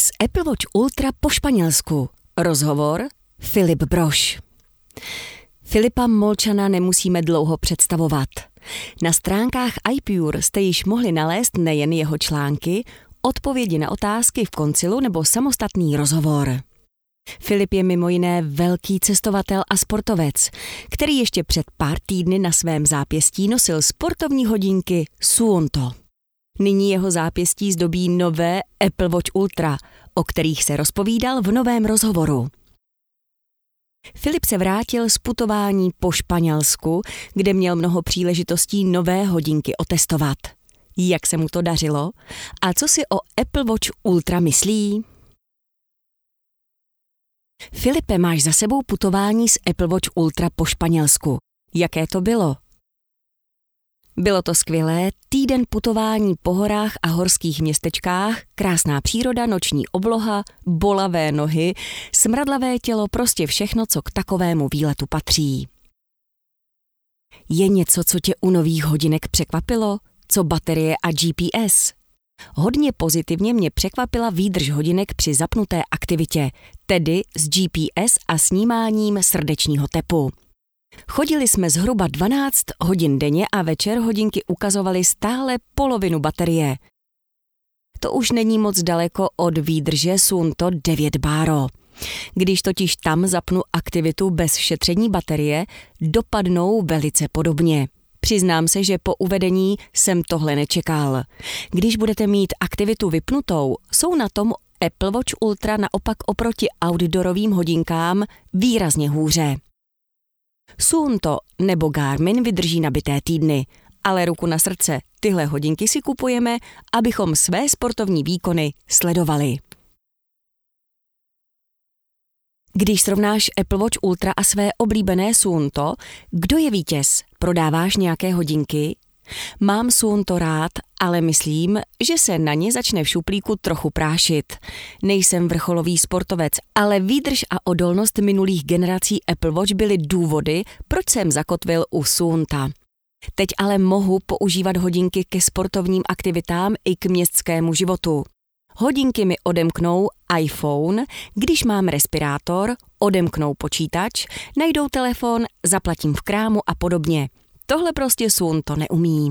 Z Apple Watch Ultra po Španělsku. Rozhovor Filip Brož. Filipa Molčana nemusíme dlouho představovat. Na stránkách iPure jste již mohli nalézt nejen jeho články, odpovědi na otázky v koncilu nebo samostatný rozhovor. Filip je mimo jiné velký cestovatel a sportovec, který ještě před pár týdny na svém zápěstí nosil sportovní hodinky Suunto. Nyní jeho zápěstí zdobí nové Apple Watch Ultra, o kterých se rozpovídal v novém rozhovoru. Filip se vrátil z putování po Španělsku, kde měl mnoho příležitostí nové hodinky otestovat. Jak se mu to dařilo? A co si o Apple Watch Ultra myslí? Filipe, máš za sebou putování s Apple Watch Ultra po Španělsku. Jaké to bylo? Bylo to skvělé, týden putování po horách a horských městečkách, krásná příroda, noční obloha, bolavé nohy, smradlavé tělo, prostě všechno, co k takovému výletu patří. Je něco, co tě u nových hodinek překvapilo? Co baterie a GPS? Hodně pozitivně mě překvapila výdrž hodinek při zapnuté aktivitě, tedy s GPS a snímáním srdečního tepu. Chodili jsme zhruba 12 hodin denně a večer hodinky ukazovaly stále polovinu baterie. To už není moc daleko od výdrže Suunto 9 Baro. Když totiž tam zapnu aktivitu bez šetření baterie, dopadnou velice podobně. Přiznám se, že po uvedení jsem tohle nečekal. Když budete mít aktivitu vypnutou, jsou na tom Apple Watch Ultra naopak oproti outdoorovým hodinkám výrazně hůře. Suunto nebo Garmin vydrží nabité týdny, ale ruku na srdce, tyhle hodinky si kupujeme, abychom své sportovní výkony sledovali. Když srovnáš Apple Watch Ultra a své oblíbené Suunto, kdo je vítěz? Prodáváš nějaké hodinky? Mám Suunto rád, ale myslím, že se na ně začne v šuplíku trochu prášit. Nejsem vrcholový sportovec, ale výdrž a odolnost minulých generací Apple Watch byly důvody, proč jsem zakotvil u Suunta. Teď ale mohu používat hodinky ke sportovním aktivitám i k městskému životu. Hodinky mi odemknou iPhone, když mám respirátor, odemknou počítač, najdou telefon, zaplatím v krámu a podobně. Tohle prostě Suunto neumí.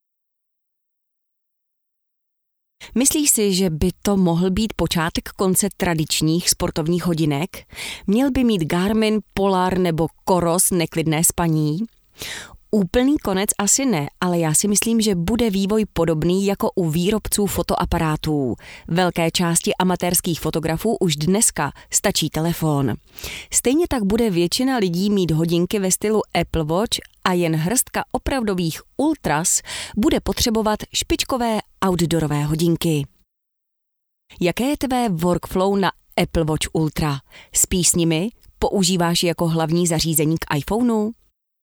Myslíš si, že by to mohl být počátek konce tradičních sportovních hodinek? Měl by mít Garmin, Polar nebo Coros neklidné spaní? Úplný konec asi ne, ale já si myslím, že bude vývoj podobný jako u výrobců fotoaparátů. Velké části amatérských fotografů už dneska stačí telefon. Stejně tak bude většina lidí mít hodinky ve stylu Apple Watch a jen hrstka opravdových ultras bude potřebovat špičkové outdoorové hodinky. Jaké je tvé workflow na Apple Watch Ultra? Spíš s nimi? Používáš je jako hlavní zařízení k iPhoneu?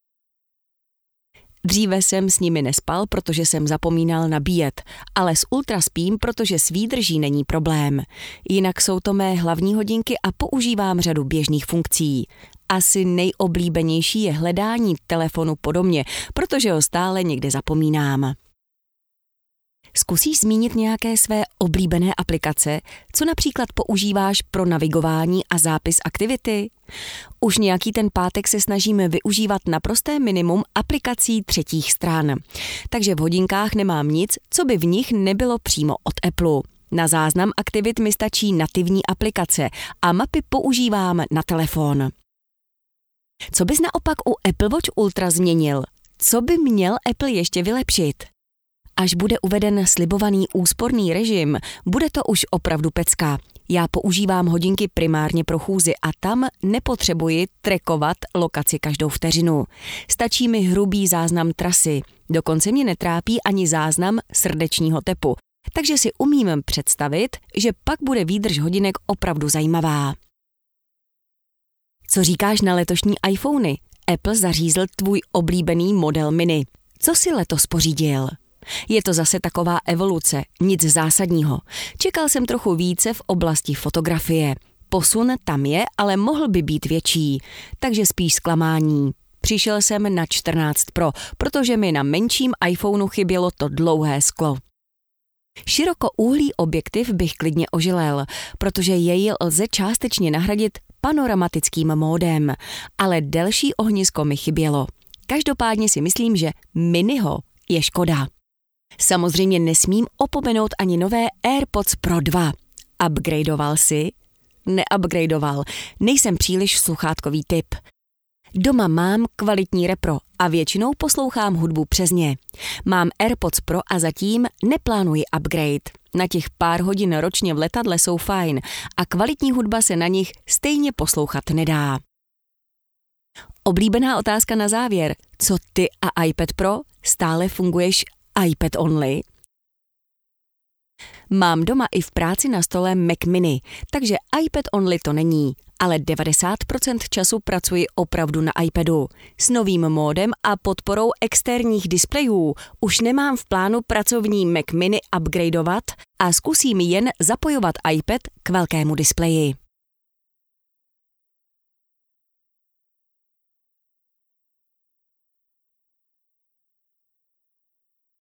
Dříve jsem s nimi nespal, protože jsem zapomínal nabíjet, ale s Ultra spím, protože s výdrží není problém. Jinak jsou to mé hlavní hodinky a používám řadu běžných funkcí. Asi nejoblíbenější je hledání telefonu po domě, protože ho stále někde zapomínám. Zkusíš zmínit nějaké své oblíbené aplikace, co například používáš pro navigování a zápis aktivity? Už nějaký ten pátek se snažíme využívat naprosté minimum aplikací třetích stran. Takže v hodinkách nemám nic, co by v nich nebylo přímo od Apple. Na záznam aktivit mi stačí nativní aplikace a mapy používám na telefon. Co bys naopak u Apple Watch Ultra změnil? Co by měl Apple ještě vylepšit? Až bude uveden slibovaný úsporný režim, bude to už opravdu pecka. Já používám hodinky primárně pro chůzi a tam nepotřebuji trackovat lokaci každou vteřinu. Stačí mi hrubý záznam trasy. Dokonce mě netrápí ani záznam srdečního tepu. Takže si umím představit, že pak bude výdrž hodinek opravdu zajímavá. Co říkáš na letošní iPhony? Apple zařízl tvůj oblíbený model mini. Co si letos pořídil? Je to zase taková evoluce, nic zásadního. Čekal jsem trochu více v oblasti fotografie. Posun tam je, ale mohl by být větší, takže spíš zklamání. Přišel jsem na 14 Pro, protože mi na menším iPhoneu chybělo to dlouhé sklo. Širokouhlý objektiv bych klidně ožilel, protože jej lze částečně nahradit panoramatickým módem, ale delší ohnisko mi chybělo. Každopádně si myslím, že miniho je škoda. Samozřejmě nesmím opomenout ani nové AirPods Pro 2. Upgradeoval si? Neupgradeoval. Nejsem příliš sluchátkový typ. Doma mám kvalitní repro a většinou poslouchám hudbu přes ně. Mám AirPods Pro a zatím neplánuji upgrade. Na těch pár hodin ročně v letadle jsou fajn a kvalitní hudba se na nich stejně poslouchat nedá. Oblíbená otázka na závěr. Co ty a iPad Pro? Stále funguješ iPad only? Mám doma i v práci na stole Mac Mini, takže iPad only to není, ale 90% času pracuji opravdu na iPadu. S novým módem a podporou externích displejů už nemám v plánu pracovní Mac Mini upgradeovat a zkusím jen zapojovat iPad k velkému displeji.